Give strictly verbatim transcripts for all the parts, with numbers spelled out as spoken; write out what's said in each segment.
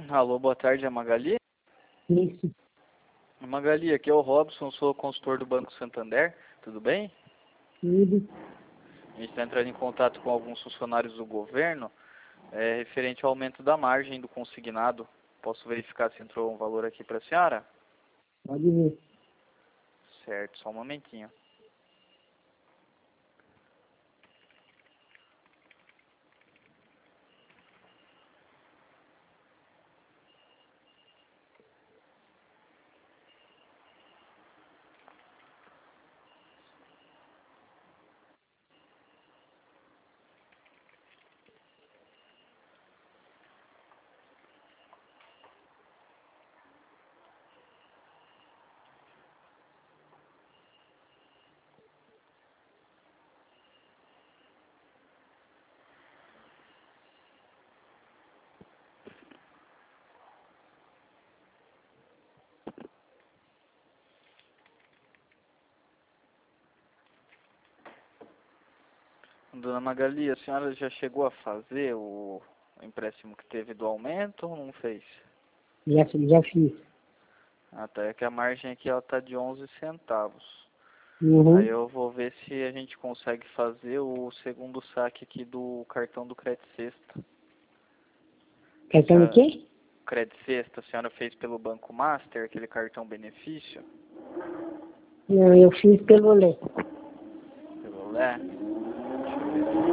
Alô, boa tarde, é Magali? Isso. Magali, aqui é o Robson, sou consultor do Banco Santander, tudo bem? Tudo. A gente está entrando em contato com alguns funcionários do governo, é, referente ao aumento da margem do consignado. Posso verificar se entrou um valor aqui para a senhora? Pode ver. Certo, só um momentinho. Dona Magali, a senhora já chegou a fazer o empréstimo que teve do aumento ou não fez? Já, já fiz. Ah, tá. É que a margem aqui ela tá de onze centavos. Uhum. Aí eu vou ver se a gente consegue fazer o segundo saque aqui do cartão do Credit Sexta. Cartão do quê? Credit Sexta, a senhora fez pelo Banco Master, aquele cartão benefício? Não, eu fiz pelo Lé. Pelo Lé? Deixa eu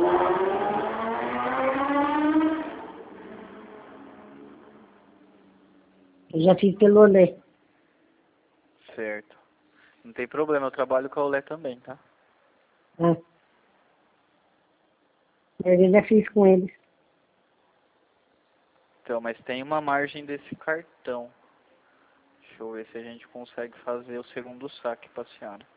ver. Eu já fiz pelo Lé. Certo. Não tem problema, eu trabalho com a Olé também, tá? Ah. Mas eu já fiz com eles. Então, mas tem uma margem desse cartão. Deixa eu ver se a gente consegue fazer o segundo saque para a senhora.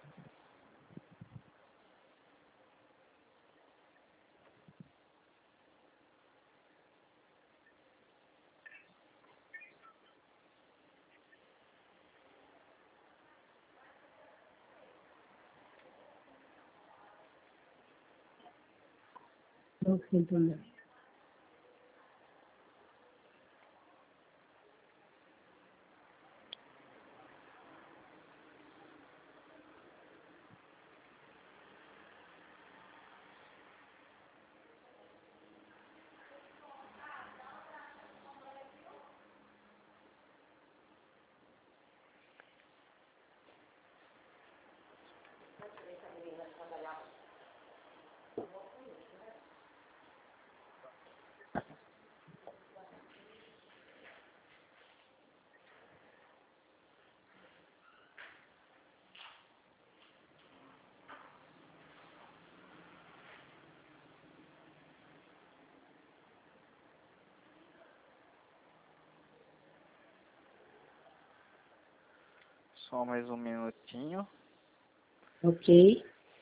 Não sei também. Só mais um minutinho. Ok.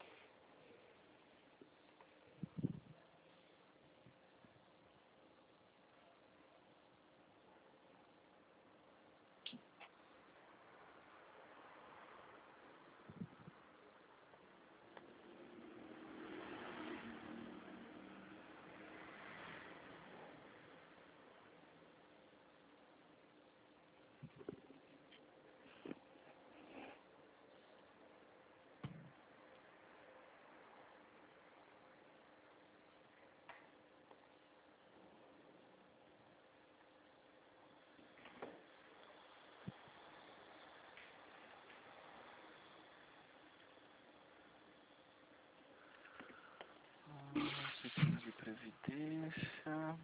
Sistema de previdência.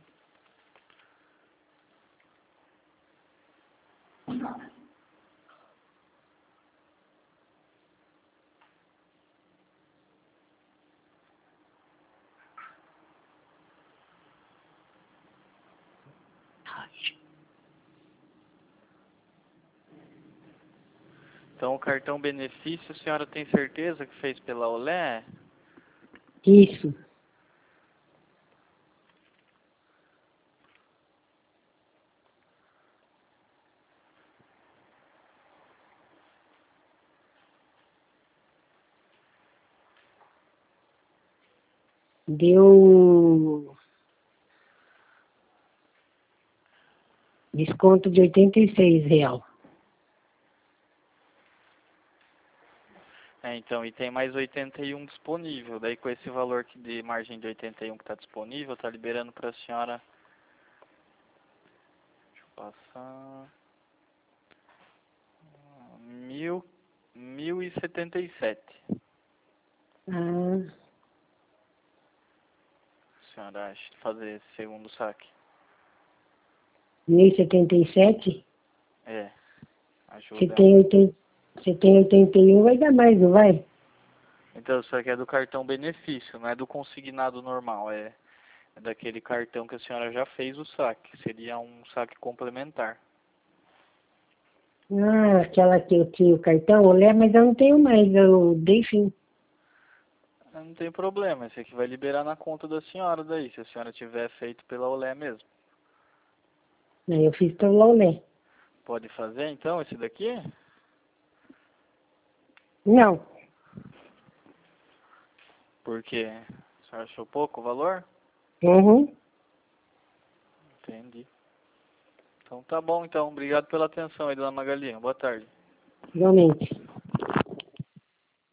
Então, o cartão benefício, a senhora tem certeza que fez pela Olé? Isso. Deu Desconto de oitenta e seis real. É, então, e tem mais oitenta e um disponível. Daí com esse valor aqui de margem de oitenta e um que está disponível, tá liberando para a senhora. Deixa eu passar. Mil, mil e setenta e sete. Ah, A senhora acha de fazer esse segundo saque? mil e setenta e sete? É, Você ajuda. tem oitenta, você tem oitenta e um, vai dar mais, não vai? Então, isso aqui é do cartão benefício, não é do consignado normal, é, é daquele cartão que a senhora já fez o saque, seria um saque complementar. Ah, aquela que eu tinha o cartão, olé, mas eu não tenho mais, eu dei fim. Não tem problema, esse aqui vai liberar na conta da senhora daí, se a senhora tiver feito pela Olé mesmo. Aí eu fiz pelo olé. Pode fazer então esse daqui? Não, Porque a senhora achou pouco o valor? uhum, Entendi. Então tá bom então, obrigado pela atenção aí, dona Magalinha. Boa tarde. realmente.